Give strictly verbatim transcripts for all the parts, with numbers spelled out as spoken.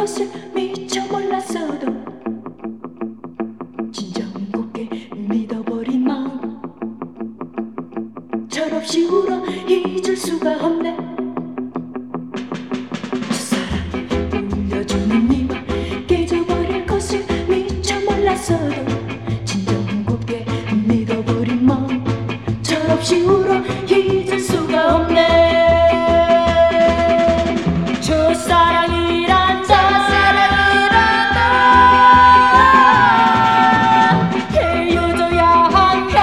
것을 미처 몰랐어도 진정은 곱게 믿어버린 마음 철없이 울어 잊을 수가 없네. 첫사랑에 울려주는 이맘 깨져버릴 것을 미처 몰랐어도 진정은 곱게 믿어버린 마음 철없이 울어 잊을 수가 없네. 첫사랑이란 첫사랑이란다 헤어져야 한다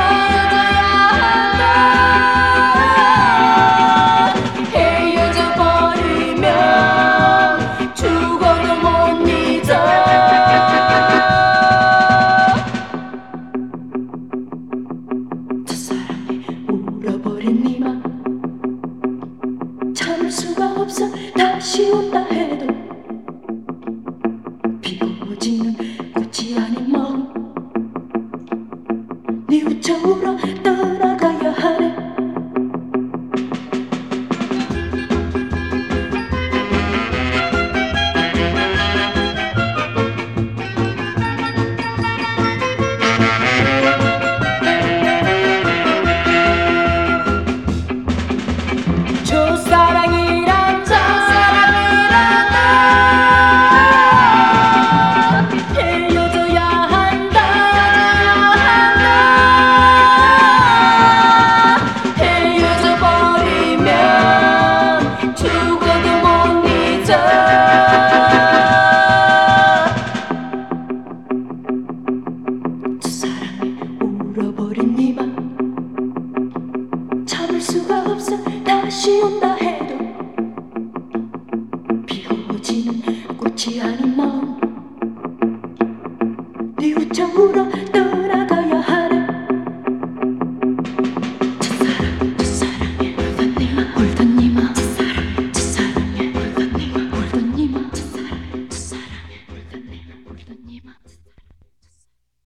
헤어져 버리면 죽어도 못 잊어. 첫사랑에 울어버린 네 맘 참을 수가 없어 다시 온다 해도 피고 지는 꽃이 아닌 마음 뉘우쳐 울어 떠나가야 하네. 첫사랑이란 첫사랑이란다 헤어져야 한다 헤어져 버리면 죽어도 못 잊어. 첫사랑에 울어버린 네 맘 참을 수가 없어 다시 온다 해도 피고 지는 꽃이 아닌 마음 뉘우쳐 울어